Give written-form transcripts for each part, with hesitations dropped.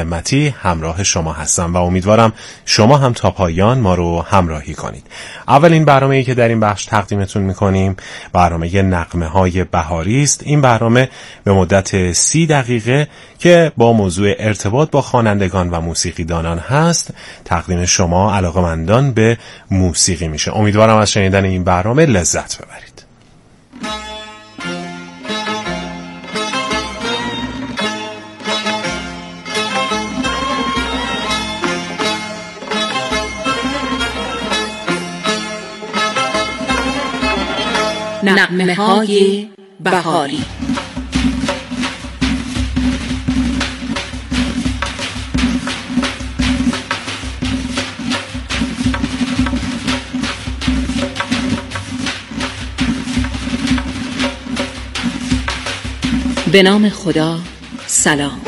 همتی همراه شما هستم و امیدوارم شما هم تا پایان ما رو همراهی کنید. اولین برنامه‌ای که در این بخش تقدیمتون می‌کنیم برنامه نغمه‌های بهاری است. این برنامه به مدت 30 دقیقه که با موضوع ارتباط با خوانندگان و موسیقیدانان هست تقدیم شما علاقه‌مندان به موسیقی میشه. امیدوارم از شنیدن این برنامه لذت ببرید. نغمه‌های بهاری. به نام خدا. سلام.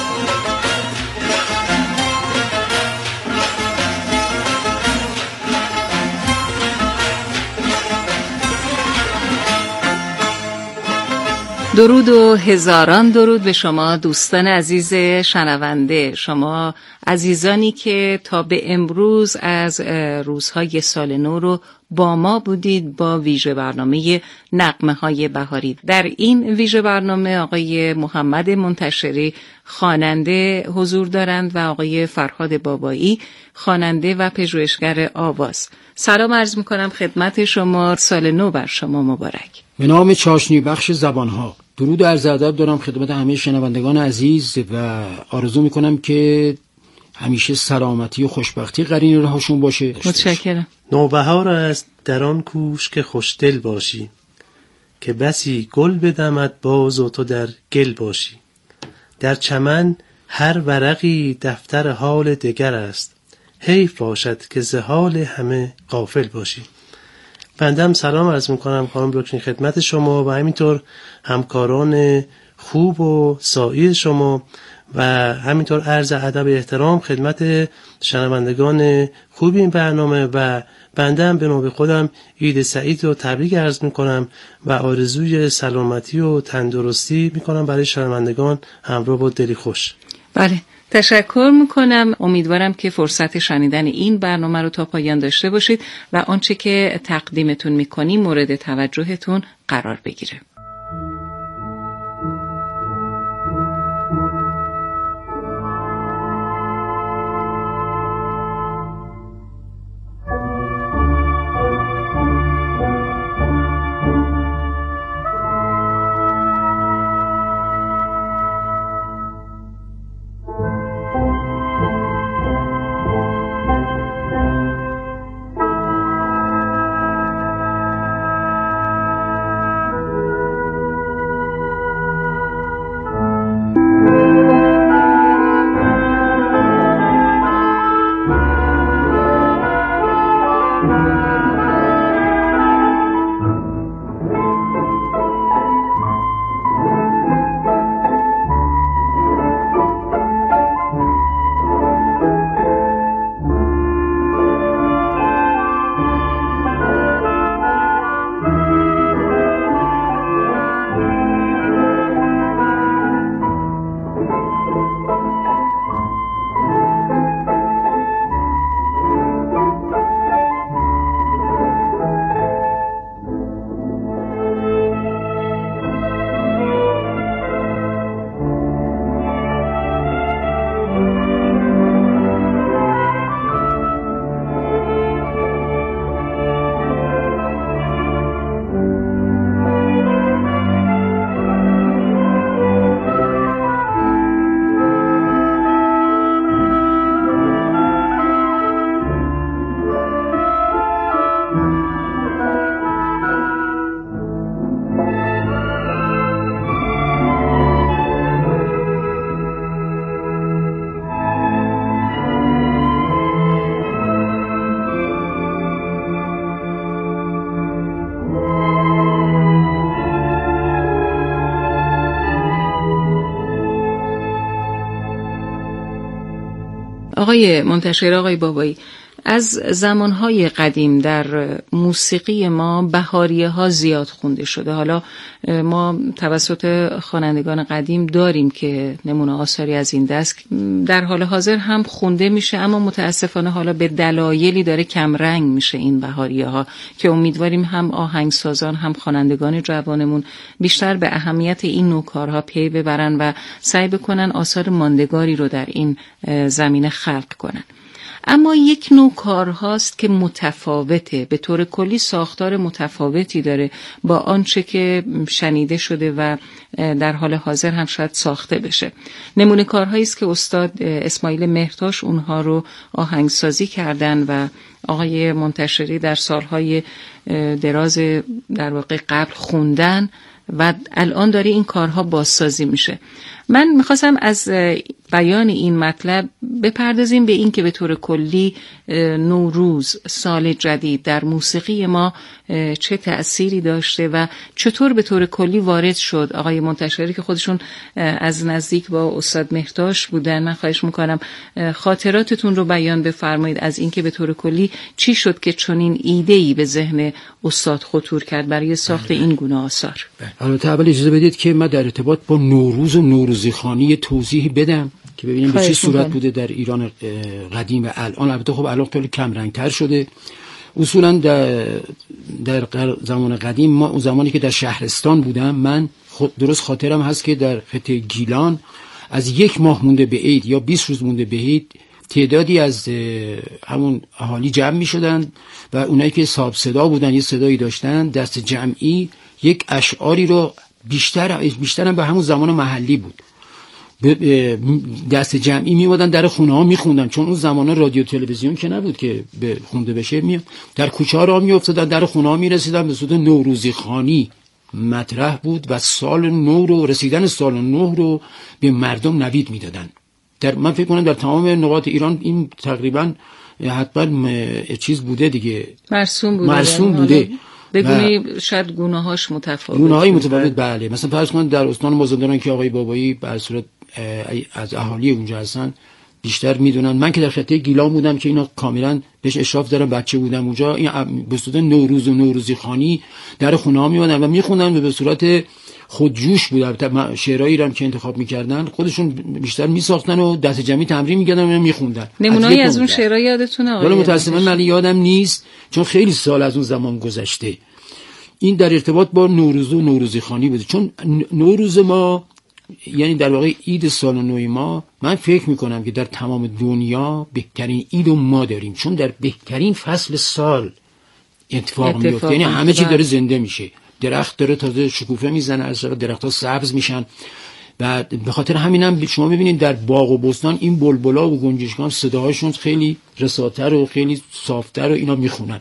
درود و هزاران درود به شما دوستان عزیز شنونده، شما عزیزانی که تا به امروز از روزهای سال نو رو با ما بودید با ویژه برنامه نغمه‌های بهاری. در این ویژه برنامه آقای محمد منتشری خواننده حضور دارند و آقای فرهاد بابایی خواننده و پژوهشگر آواز. سلام عرض می‌کنم خدمت شما، سال نو بر شما مبارک. به نام چاشنی بخش زبانها درود و عرض ادب دارم خدمت همه شنوندگان عزیز و آرزو میکنم که همیشه سلامتی و خوشبختی قرین راهشون باشه. متشکرم. نوبهار است در آن کوش که خوشدل باشی، که بسی گل بدمد باز و تو در گل باشی. در چمن هر ورقی دفتر حال دگر است، حیف باشد که ز حال همه غافل باشی. بندم سلام عرض میکنم خانم بروکشین خدمت شما و همینطور همکاران خوب و سعی شما و همینطور عرض ادب و احترام خدمت شنوندگان خوب این برنامه و بندم به نوبه خودم عید سعید رو تبریک عرض میکنم و آرزوی سلامتی و تندرستی میکنم برای شنوندگان همراه با دلی خوش. بله، تشکر میکنم. امیدوارم که فرصت شنیدن این برنامه رو تا پایان داشته باشید و آنچه که تقدیمتون میکنیم مورد توجهتون قرار بگیره. آقای منتشر، آقای بابایی، از زمانهای قدیم در موسیقی ما بهاریه ها زیاد خونده شده. حالا ما توسط خوانندگان قدیم داریم که نمونه آثاری از این دست در حال حاضر هم خونده میشه، اما متاسفانه حالا به دلایلی داره کم رنگ میشه این بهاریه ها که امیدواریم هم آهنگسازان هم خوانندگان جوانمون بیشتر به اهمیت این نوع کارها پی ببرن و سعی بکنن آثار ماندگاری رو در این زمینه خلق کنن. اما یک نوع کارهاست که متفاوته، به طور کلی ساختار متفاوتی داره با آنچه که شنیده شده و در حال حاضر هم شاید ساخته بشه. نمونه کارهایی است که استاد اسماعیل مهرتاش اونها رو آهنگسازی کردن و آقای منتشری در سالهای دراز در واقع قبل خوندن و الان داره این کارها بازسازی میشه. من میخواستم از بیان این مطلب بپردازیم به این که به طور کلی نوروز، سال جدید در موسیقی ما چه تأثیری داشته و چطور به طور کلی وارد شد. آقای منتشری که خودشون از نزدیک با استاد مهرتاش بودن، من خواهش میکنم خاطراتتون رو بیان بفرمایید از این که به طور کلی چی شد که چنین ایده‌ای به ذهن استاد خطور کرد برای ساخت این گونه آثار. البته اول اجازه بدید که من در ارتباط با نوروز و نوروزخوانی توضیحی بدم که ببینیم به چه صورت بوده در ایران قدیم و الان. البته خب الان خیلی کم رنگ‌تر شده. اصولا در زمان قدیم ما اون زمانی که در شهرستان بودم، من درست خاطرم هست که در خطه گیلان از 1 ماه مونده به عید یا 20 روز مونده به عید تعدادی از همون اهالی جمع می شدن و اونایی که صاحب صدا بودن، یه صدایی داشتن، دست جمعی یک اشعاری رو بیشترم به همون زمان محلی بود، دست جمعی میومدن در خونه ها میخوندن، چون اون زمان رادیو تلویزیون که نبود که به خونده بشه. در کوچه ها راه میافتادن، در خونه ها میرسیدن، به صورت نوروزی خوانی مطرح بود و سال نو رو، رسیدن سال نو رو به مردم نوید میدادن. من فکر کنم در تمام نقاط ایران این تقریبا حتما چیز بوده دیگه، مرسوم بوده. بگونی شاید گونه‌هاش متفاوت، گونه‌های متفاوت. بله، مثلا فرض کن در استان مازندران که آقای بابایی به صورت از اهالی اونجا هستن بیشتر میدونن. من که در خطه گیلان بودم که اینا کاملا بهش اشراف دارم، بچه بودم اونجا، این به صورت نوروز و نوروزی خوانی در خونه‌ها میومدن و میخوندن و به صورت خودجوش بود. شعرایی رو که انتخاب میکردن خودشون بیشتر میساختن و دست جمعی تمرین میکردن و میخوندن. نمونه‌ای از اون شعرها یادتونه آقای؟ ولی متأسفانه من یادم نیست چون خیلی سال از اون زمان گذشته. این در ارتباط با نوروز و نوروزی خوانی بوده، چون نوروز ما یعنی در واقع عید سال نو ما، من فکر میکنم که در تمام دنیا بهترین عید رو ما داریم، چون در بهترین فصل سال اتفاق میفته. یعنی همه چی داره زنده میشه، درخت داره تازه شکوفه میزنه، از درخت‌ها سبز میشن و به خاطر همینم شما میبینید در باغ و بستان این بلبلا و گنجشکان صداهاشون خیلی رساتر و خیلی صافتر و اینا میخونن.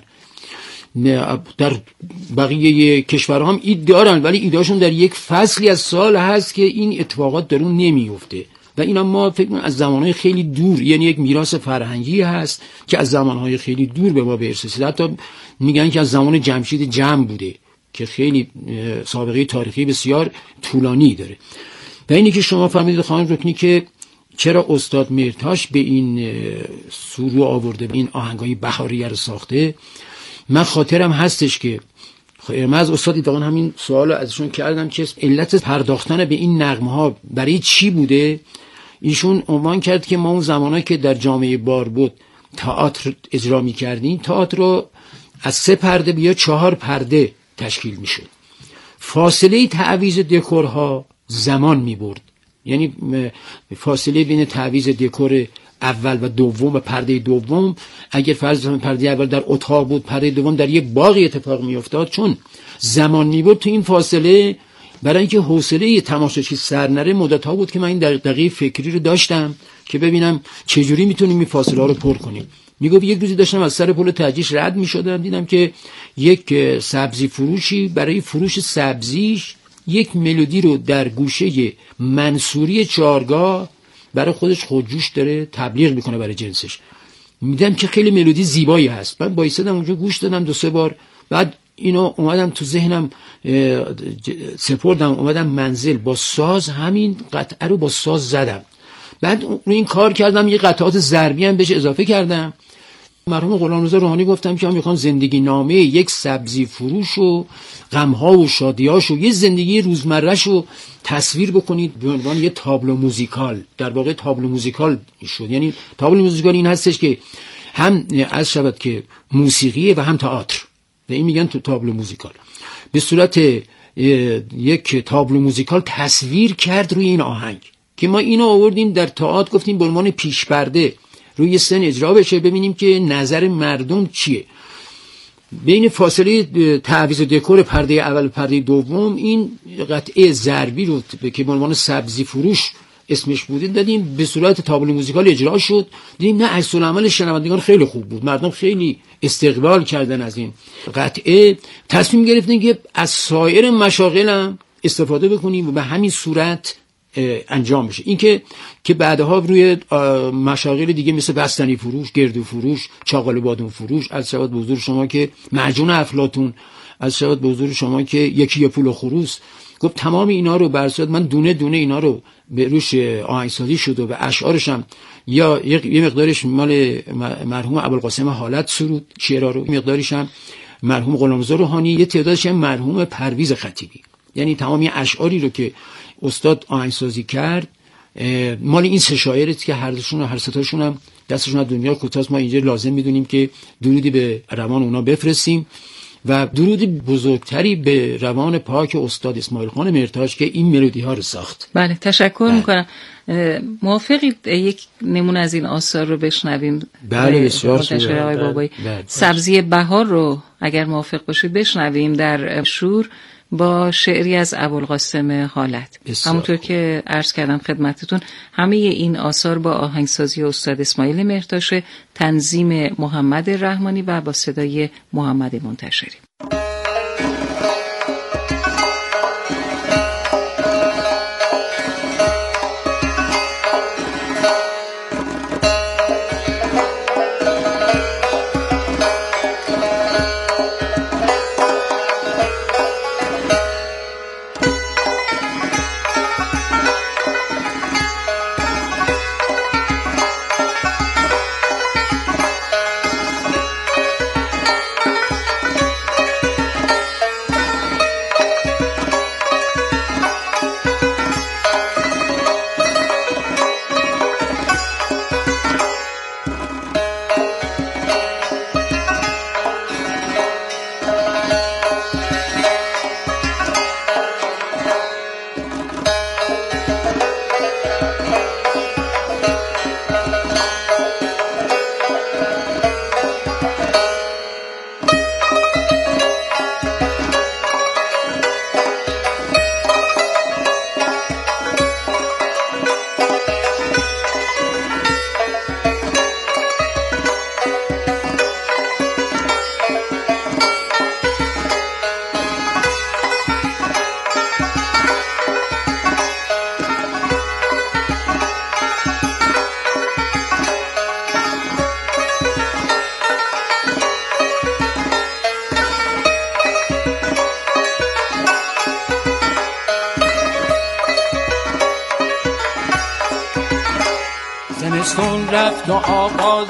در بقیه کشورها هم عید دارن ولی ایداشون در یک فصلی از سال هست که این اتفاقات در اون نمیفته و اینا ما فکر کنم از زمانهای خیلی دور، یعنی یک میراث فرهنگی هست که از زمانهای خیلی دور به ما برسیده. حتی میگن که از زمان جمشید جمع بوده که خیلی سابقه تاریخی بسیار طولانی داره. و اینی که شما فهمیدید خانم رکنی که چرا استاد مهرتاش به این سرو آورده، به این آهنگای بهاریه رو ساخته. من خاطرم هستش که من از استاد اتفاقا همین سوال ازشون کردم که علت پرداختن به این نغمه ها برای چی بوده. ایشون عنوان کرد که ما اون زمانایی که در جامعه بار بود تئاتر اجرا می‌کردیم، تئاتر رو از 3 پرده یا 4 پرده تشکیل میشد. فاصله تعویض دکورها زمان میبرد، یعنی فاصله بین تعویض دکور اول و دوم و پرده دوم، اگر فرض کنیم پرده اول در اتاق بود، پرده دوم در یک باغی اتفاق میافتاد، چون زمان میبرد تو این فاصله. برای اینکه حوصله تماشاچی سر نره، مدت‌ها بود که من این دقیقه فکری رو داشتم که ببینم چجوری میتونیم این فاصله ها رو پر کنیم. میگفت یک روزی داشتم از سر پل ترجیش رد میشدم، دیدم که یک سبزی فروشی برای فروش سبزیش یک ملودی رو در گوشه منصوری چارگاه برای خودش خودجوش داره تبلیغ میکنه برای جنسش. میدم که خیلی ملودی زیبایی هست. من بایستدم اونجا گوش دادم 2-3 بار، بعد اینو اومدم تو ذهنم سپردم، اومدم منزل با ساز همین قطعه رو با ساز زدم. بعد رو این کار کردم، یه قطعات ضربی هم بهش اضافه کردم. مرحوم غلامرضا روحانی گفتم که هم میخوان زندگی نامه یک سبزی فروش و غمها و شادیاش و یه زندگی روزمره‌ش رو تصویر بکنید به عنوان یه تابلو موزیکال. در واقع تابلو موزیکال شد. یعنی تابلو موزیکال این هستش که هم از شود که موسیقیه و هم تئاتر، و این میگن تو تابلو موزیکال. به صورت یک تابلو موزیکال تصویر کرد روی این آهنگ که ما اینو آوردیم در تئاتر، گفتیم به عنوان پیش پرده روی سن اجرا بشه، ببینیم که نظر مردم چیه. بین فاصله تعویض دکور پرده اول و پرده دوم این قطعه ضربی رو که به عنوان سبزی فروش اسمش بوده دادیم، به صورت تابلو موزیکال اجرا شد. دیدیم نه عکس العمل شنوندگان خیلی خوب بود، مردم خیلی استقبال کردن از این قطعه. تصمیم گرفتیم که از سایر مشاغل هم استفاده بکنیم و به همین صورت انجام بشه. این که بعدها روی مشاغل دیگه مثل بستنی فروش، گردو فروش، چاقال بادون فروش، از شود به حضور شما که معجون افلاطون، از شود به حضور شما که یکی پول و خروس، گفت تمام اینا رو برصورت من دونه دونه اینا رو به روش آهنگسازی شد و به اشعارش هم یا یه مقدارش مال مرحوم ابوالقاسم حالت سرود شعرها رو، مقدارش هم مرحوم غلامرضا روحانی، یه تعدادش هم مرحوم پرویز خطیبی. یعنی تمامی اشعاری رو که استاد آهنگسازی کرد مال این سه شاعره که هر دوشون و هر ستاشون هم دستشون از دنیا کوتاست. ما اینجا لازم میدونیم که درودی به روان اونا بفرستیم و درودی بزرگتری به روان پاک استاد اسماعیل خان مرتاج که این ملودی ها رو ساخت. بله تشکر میکنم. موافقید یک نمونه از این آثار رو بشنویم؟ بله بسیار خوب. سبزی بهار رو اگر موافق باشید بشنویم در شور با شعری از ابوالقاسم حالت. همونطور که عرض کردم خدمتتون همه این آثار با آهنگسازی استاد اسماعیل مرتاش، تنظیم محمد رحمانی و با صدای محمد منتشری. زمستون رفت و آغاز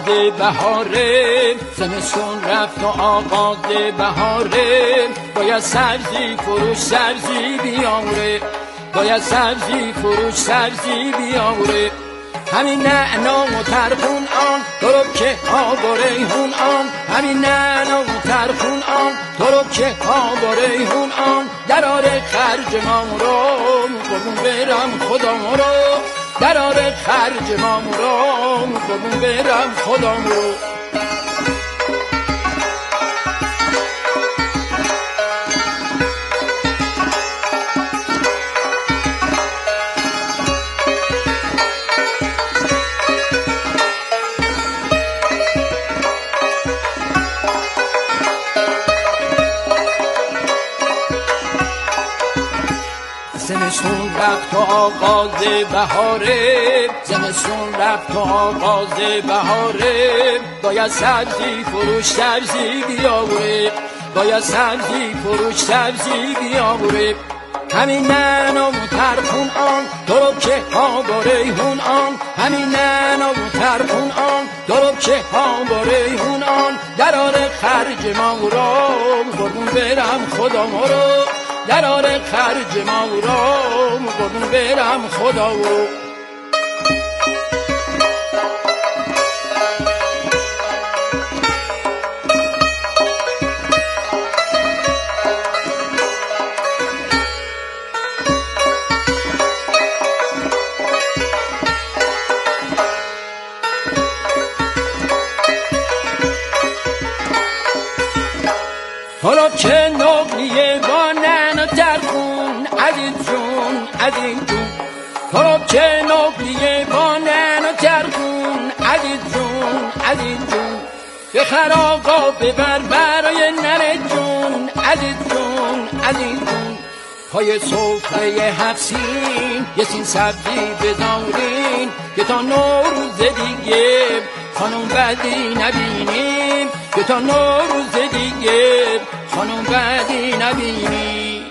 بهاره، زمستون رفت و آغاز بهاره، باید سبزی فروش سبزی بیاموره، باید سبزی فروش سبزی بیاموره. همین نعنا و ترخون آن ترکه ها با ریحون آن، همین نعنا و ترخون آن ترکه ها با ریحون آن، دراره خرج ما رو قربون برم خدا رو، دراره خرج ما رو قربون برم خدا رو. زمستون رفت و آغاز بهاره، زمستون رفت و آغاز بهاره، باید سبزی فروش سبزی بیاوره، باید سبزی فروش سبزی بیاوره. همین نعنا و ترخون آن ترکه ها با ریحون آن، همین نعنا و ترخون آن ترکه ها با ریحون دراره خرج ما رو قربون برم خدا ما رو دراره خرج ما رو قربون برم خدا رو حالا چه نقلیه با نن و ترخون عزیز جون عزیز جون حالا چه نقلیه با نن و ترخون عزیز جون عزیز جون بخر آقا ببر برای نن جون عزیز جون عزیز جون پای سفره هفسین یه سین سبزی بذارین که تا نوروز دیگه خانم بدی نبینیم که تا نوروز دیگه خانم بدی نبینیم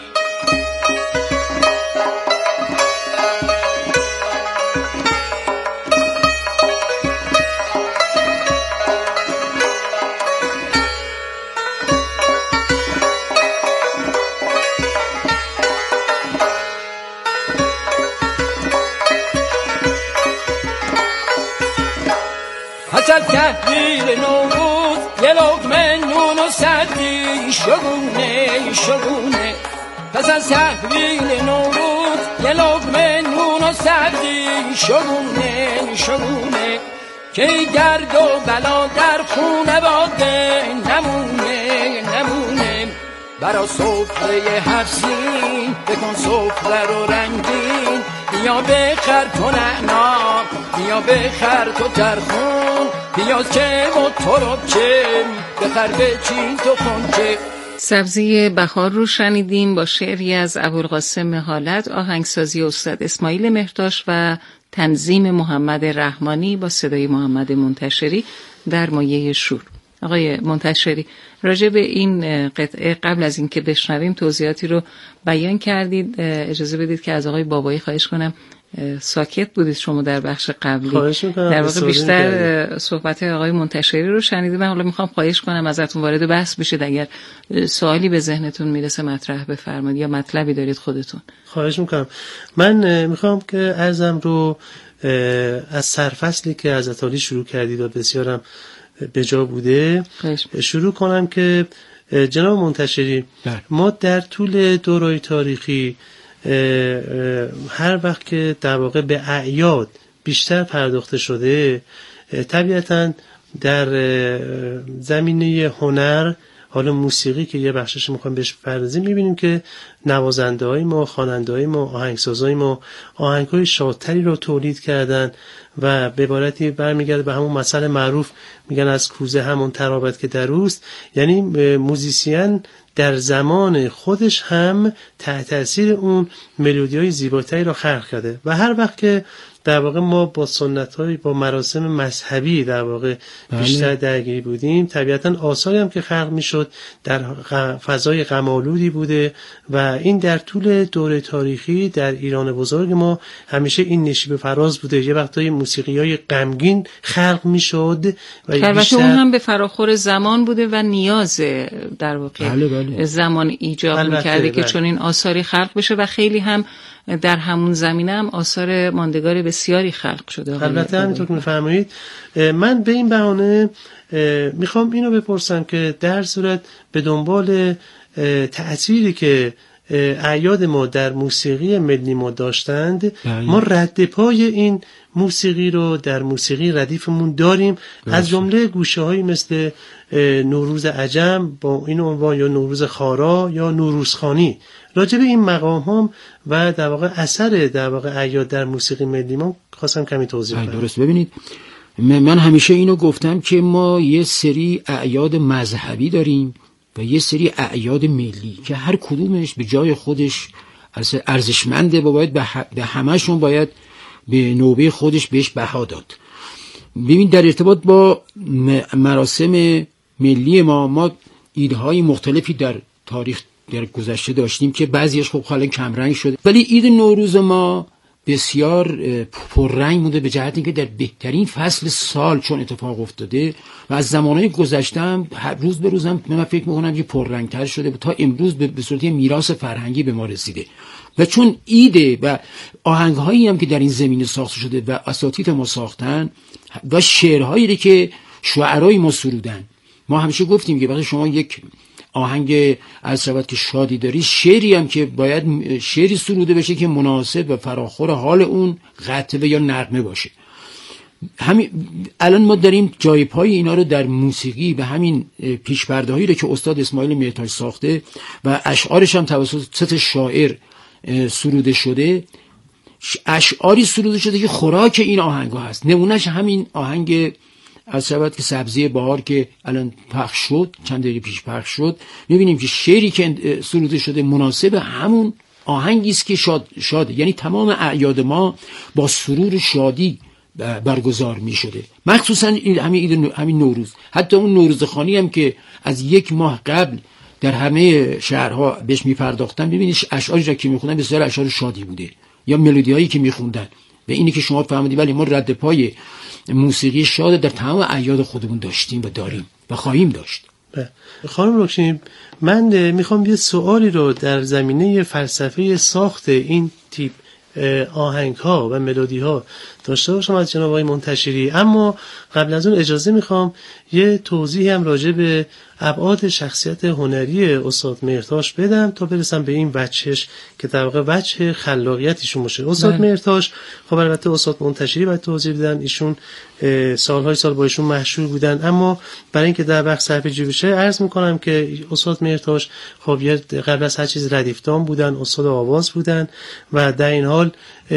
پس از تحویل نوروز یه لقمه نون و سردی شگونه شگونه پس از تحویل نوروز یه لقمه نون و سردی شگونه شگونه که درد و بلا در خونه باده نمونه نمونه برا سفره هفسین بکن سفره رو رنگین بیا بخر تو نعنا بیا بخر تو ترخون پیاز چه و تراب چه بخر بچین تو خونچه. سبزی بهار رو شنیدیم با شعری از ابوالقاسم حالت، آهنگسازی استاد اسماعیل مهرداش و تنظیم محمد رحمانی با صدای محمد منتشری در مایه شور. آقای منتشری، راجع به این قطعه قبل از اینکه بشنویم توضیحاتی رو بیان کردید. اجازه بدید که از آقای بابایی خواهش کنم، ساکت بودید شما در بخش قبلی، در واقع بیشتر صحبت آقای منتشری رو شنیدید. من حالا میخوام خواهش کنم ازتون وارد بحث بشید، اگر سوالی به ذهنتون میرسه مطرح بفرمایید یا مطلبی دارید خودتون. خواهش میکنم. من میخوام که عرضم رو از سرفصلی که از عطالی شروع کردید و بسیارم به جا بوده شروع کنم که جناب منتشری ما در طول دورای تاریخی هر وقت که در واقع به اعیاد بیشتر پرداخته شده، طبیعتاً در زمینه هنر، حالا موسیقی که یه بخشش میخوام بهش پردازیم، میبینیم که نوازنده های ما، خواننده های ما، آهنگسازای ما آهنگ های شادتری رو تولید کردن و به عبارتی برمیگرده به همون مسئله معروف، میگن از کوزه همون ترابت که در اوست. یعنی موزیسین در زمان خودش هم تحت تاثیر اون ملودی‌های زیباتری رو خلق کرده و هر وقت که در واقع ما با سنت‌های با مراسم مذهبی در واقع بیشتر درگیر بودیم، طبیعتاً آثاری هم که خلق می‌شد در فضای غم‌آلودی بوده و این در طول دوره تاریخی در ایران بزرگ ما همیشه این نشیب فراز بوده. یه وقتای موسیقی‌های غمگین خلق می‌شد و البته اون هم به فراخور زمان بوده و نیاز در واقع زمان ایجاب می‌کرده که چون این آثاری خلق بشه و خیلی هم در همون زمینه هم آثار ماندگار بسیاری خلق شده. البته همینطور که می‌فرمایید. من به این بهانه میخوام اینو بپرسم که در صورت به دنبال تأثیری که اعیاد ما در موسیقی ملی ما داشتند، ما رد پای این موسیقی رو در موسیقی ردیفمون داریم، از جمله گوشه‌هایی مثل نوروز عجم با این عنوان یا نوروز خارا یا نوروزخوانی. راجع به این مقام هم و در واقع اثر در واقع اعیاد در موسیقی ملی ما خواستم کمی توضیح بدم. درست. ببینید، من همیشه اینو گفتم که ما یه سری اعیاد مذهبی داریم و یه سری اعیاد ملی که هر کدومش به جای خودش ارزشمنده و باید به همه‌شون باید به نوبه خودش بهش بها داد. ببین، در ارتباط با مراسم ملی ما ایدهای مختلفی در تاریخ در گذشته داشتیم که بعضیش خب حالا کمرنگ شده، ولی عید نوروز ما بسیار پررنگ بوده به جهت اینکه در بهترین فصل سال چون اتفاق افتاده و از زمانهای گذشته روز به روزم من فکر میکنم که پررنگتر شده تا امروز به صورت میراث فرهنگی به ما رسیده. و چون ایده و آهنگهایی هم که در این زمینه ساخته شده و اساتید ما ساختن و شعرهایی که شاعرای ما سرودن، ما همیشه گفتیم که وقتی شما یک آهنگ از شود که شادی داری، شعری هم که باید شعری سروده بشه که مناسب و فراخور حال اون قطعه یا نغمه باشه. همین الان ما داریم جای پای اینا رو در موسیقی و همین پیش‌پرده‌هایی رو که استاد اسماعیل مهرتاج ساخته و اشعارش هم توسط 3 شاعر سروده شده، اشعاری سروده شده که خوراک این آهنگ‌ها هست. نمونهش همین آهنگ از شود که سبزی بهار که الان پخش شد، چند دقیقه پیش پخش شد، می‌بینیم که شعری که سروده شده مناسب همون آهنگی است که شاد، یعنی تمام اعیاد ما با سرور شادی برگزار می‌شده، مخصوصا همین نوروز. حتی اون نوروزخوانی هم که از 1 ماه قبل در همه شهرها بهش می‌پرداختن، ببینید اشعاری را که می‌خوندن بسیار اشعار شادی بوده یا ملودی‌هایی که می‌خوندن. و اینی که شما فهمیدید، ولی ما رد پای موسیقی شاد در تمام اعیاد خودمون داشتیم و داریم و خواهیم داشت. خانم رکشی، من میخوام یه سوالی رو در زمینه فلسفه ساخت این تیپ آهنگ ها و ملودی ها داشته باشم از جناب آقای منتشری، اما قبل از اون اجازه میخوام یه توضیح هم راجع به ابعاد شخصیت هنری استاد مهرتاج بدم تا برسم به این وجهش که در واقع وجه خلاقیتشون باشه. استاد مهرتاج خب البته استاد منتشری باید توضیح بدن، ایشون سالهای سال با ایشون مشهور بودن، اما برای اینکه در وقت صرفه‌جویی بشه عرض میکنم که استاد مهرتاج خب قبل از هر چیز ردیفدان بودن، استاد آواز بودن و در این حال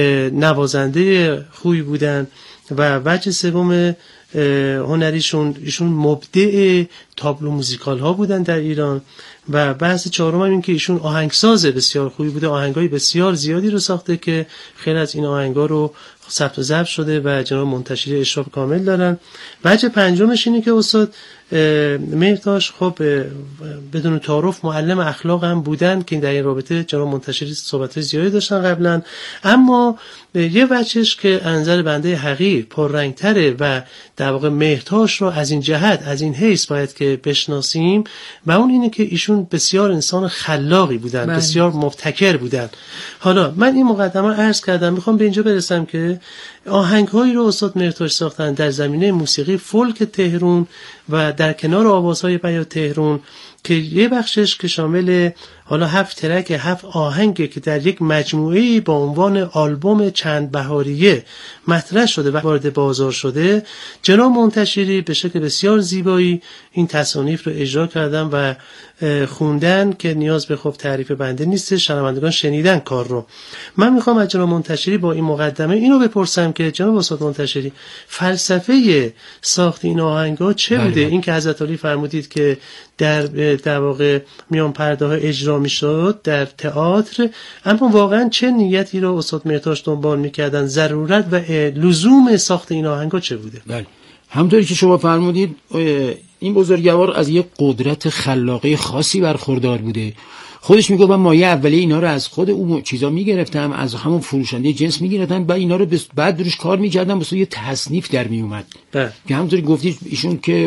نوازنده خوبی بودن و وجه سوم هنریشون ایشون مبدع تابلو موزیکال ها بودن در ایران و بحث چهارم هم این که ایشون آهنگساز بسیار خوبی بوده، آهنگای بسیار زیادی رو ساخته که خیلی از این آهنگا رو ثبت و ضبط شده و جناب منتشری اشراف کامل دارن. وجه پنجمش اینه که استاد مهرتاج خب بدون تعارف معلم اخلاق هم بودن که در این رابطه جناب منتشری صحبت زیادی داشتن قبلا، اما یه وجهش که انظر بنده حقیر پررنگتره و در واقع مهرتاج رو از این جهت از این حیث باید که بشناسیم و اون اینه که ایشون بسیار انسان خلاقی بودن، بسیار مبتکر بودن. حالا من این مقدمه عرض کردم، میخوام به اینجا برسم که آهنگ‌هایی رو استاد مهرتاج ساختن در زمینه موسیقی فولک تهران و در کنار آوازهای بیات تهران که یه بخشش که شامل حالا 7 ترک 7 آهنگه که در یک مجموعه با عنوان آلبوم چند بهاریه مطرح شده و وارد بازار شده، جناب منتشری به شکل بسیار زیبایی این تصانیف رو اجرا کردن و خوندن که نیاز به خب تعریف بنده نیست، شنوندگان شنیدن کار رو. من میخوام از جناب منتشری با این مقدمه اینو بپرسم که جناب استاد منتشری فلسفه ساخت این آهنگا چه بوده؟ این که حضرت علی فرمودید که در واقع میان پرده ها اجرا میشد در تئاتر، اما واقعا چه نیتی رو استاد مهرتاج دنبال میکردن؟ ضرورت و لزوم ساخت این آهنگا چه بوده؟ بله، همونطوری که شما فرمودید این بزرگوار از یک قدرت خلاقی خاصی برخوردار بوده. خودش میگه من مایه اولیه اینا رو از خود اون چیزا میگرفتم، از همون فروشنده جنس میگرفتم و اینا رو بعد روش کار میکردم واسه یه تصنیف در میومد که همونطوری گفتید ایشون که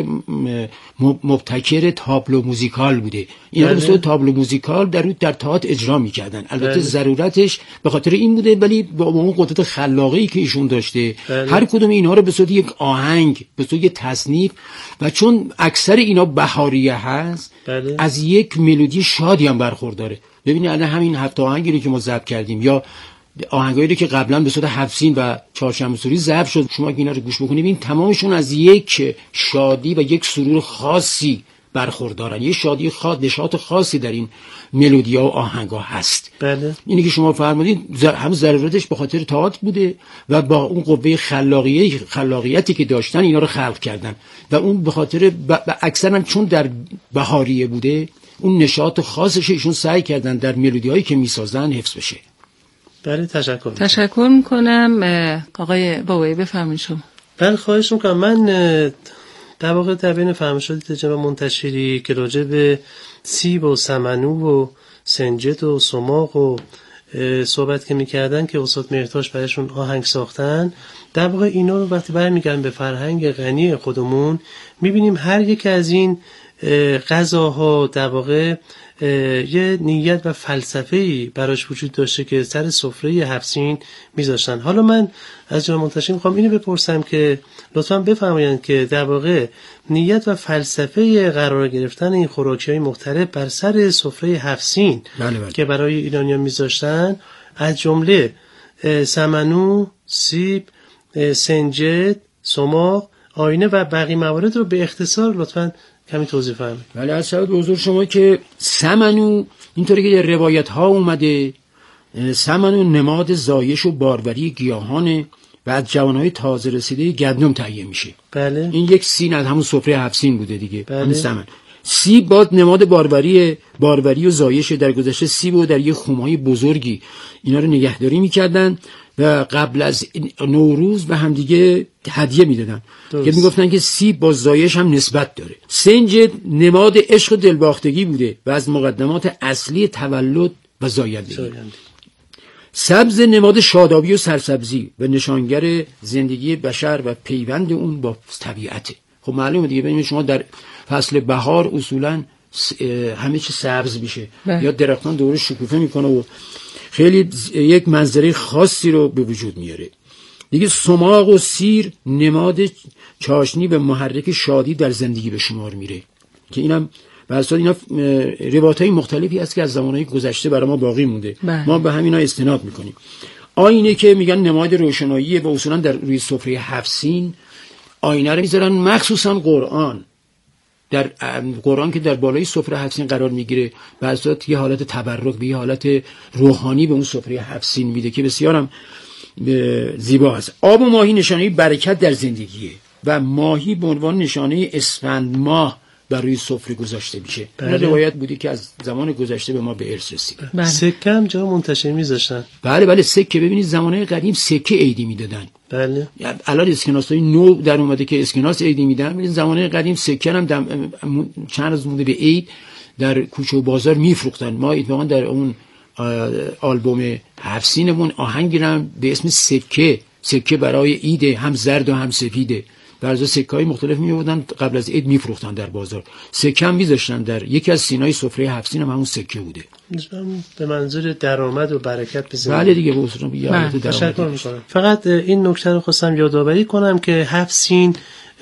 مبتکر تابلو موزیکال بوده، اینا رو واسه تابلو موزیکال در تئاتر اجرا میکردن. البته ضرورتش به خاطر این بوده، ولی با اون قدرت خلاقی که ایشون داشته هر کدوم اینا رو به صورت یک آهنگ، به صورت یک تصنیف، و چون اکثر اینا بهاریه هست از یک ملودی شادی هم برخورداره. ببینید الان همین 7 آهنگی رو که ما ضبط کردیم یا آهنگایی رو که قبلا به صورت حفصین و چهارشنبه سوری ضبط شد، شما که اینا رو گوش بکنید این تمامشون از یک شادی و یک سرور خاصی برخوردارن. یه شادی خاص، نشاط خاصی در این ملودی‌ها و آهنگ‌ها هست. بله. اینی که شما فرمودید هم ضرورتش به خاطر تئاتر بوده و با اون قوه خلاقیتی که داشتن اینا رو خلق کردن و اون به خاطر اکثرا چون در بهاریه بوده اون نشاط خاصش ایشون سعی کردن در ملودی‌هایی که می‌سازن حفظ بشه. بله، تشکر میکنم. آقای بابایی بفرمایید شما. بله، خواهش میکنم. من در واقع در بین فرمایشات جناب منتشری که راجع به سیب و سمنو و سنجد و سماق و صحبت که میکردن که استاد مهرتاش برایشون آهنگ ساختن، در واقع اینا رو وقتی برمیگردیم به فرهنگ غنی خودمون میبینیم هر یک از این غذاها در واقع یه نیت و فلسفه‌ای براش وجود داشته که سر سفره هفت سین میذاشتن. حالا من از جناب منتشی میخوام اینو بپرسم که لطفاً بفرمایند که در واقع نیت و فلسفه قرار گرفتن این خوراکی‌های مختلف بر سر سفره هفت سین که برای ایرانیان میذاشتن از جمله سمنو، سیب، سنجد، سماق، آینه و بقیه موارد رو به اختصار لطفاً کمی توضیح فرمایید. بله، از شود حضور شما که سمنو اینطوری که در روایت ها اومده، سمنو نماد زایش و باروری گیاهانه و از جوانهای تازه رسیده گندم تهیه میشه. بله. این یک سین از همون سفره هفت سین بوده دیگه. بله. همین سمن. سیب باد نماد باروری و زایش. در گذشته سیب و در یک خمهای بزرگی اینا رو نگهداری میکردن و قبل از نوروز به همدیگه هدیه میدادن که میگفتن که سیب با زایش هم نسبت داره. سنجد نماد عشق و دلباختگی بوده و از مقدمات اصلی تولد و زایندگی. سبز نماد شادابی و سرسبزی و نشانگر زندگی بشر و پیوند اون با طبیعته. خب معلومه دیگه، ببینید شما در فصل بهار اصولا همه چی سبز میشه یا درختان دور شکوفه میکنه و خیلی یک منظره خاصی رو به وجود میاره. دیگه سماق و سیر نماد چاشنی و محرک شادی در زندگی به شمار میره که اینم براساس اینا روایت‌های مختلفی هست که از زمانهای گذشته برای ما باقی مونده. ما به همینا استناد میکنیم. آینه که میگن نماد روشناییه و اصولا در روی سفره هفت سین آینه رو میذارن، مخصوصا قرآن. در قرآن که در بالای سفره هفت سین قرار میگیره براساس یه حالت تبرک به یه حالت روحانی به اون سفره هفت سین میده که بسیارم زیبا است. آب و ماهی نشانه برکت در زندگیه و ماهی به عنوان نشانه اسفند ماه بر روی سفره گذاشته میشه. این روایت بودی که از زمان گذشته به ما به ارث رسید. سکه هم جا منتشر میذاشتن. بله سکه، ببینید زمانه قدیم سکه عیدی میدادن. بله. الان اسکناسای نو در اومده که اسکناس عیدی میدن. ببینید زمانه قدیم سکه هم چند روز مونده به عید در کوچه و بازار میفروختن. ما اتفاقا در اون آلبوم هفت سینمون آهنگی هم به اسم سکه برای عید، هم زرد و هم سفیده. بعضی سکه‌های مختلف می‌آوردن قبل از عید می‌فروختن در بازار. سکه هم می‌ذاشتن در یکی از سینای سفره هفت سین هم همون سکه بوده. به منظور درآمد و برکت به زندگی. بله دیگه به اصولا درآمد. تشکر می‌کنم. فقط این نکته رو خواستم یادآوری کنم که هفت سین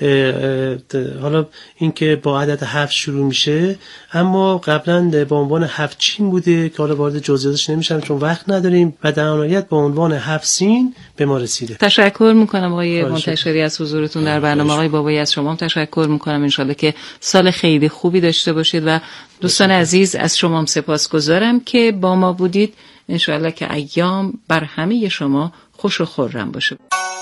حالا این که با عدد 7 شروع میشه اما قبلا با عنوان 7 چین بوده که حالا وارد جزئیاتش نمیشم چون وقت نداریم و در نهایت با عنوان 7 سین به ما رسیده. تشکر میکنم آقای منتشری از حضورتون در برنامه. آقای بابایی از شما تشکر میکنم. انشالله که سال خیلی خوبی داشته باشید و دوستان عزیز از شما هم سپاسگزارم که با ما بودید. انشالله که ایام بر همه شما خوش و خرم باشه.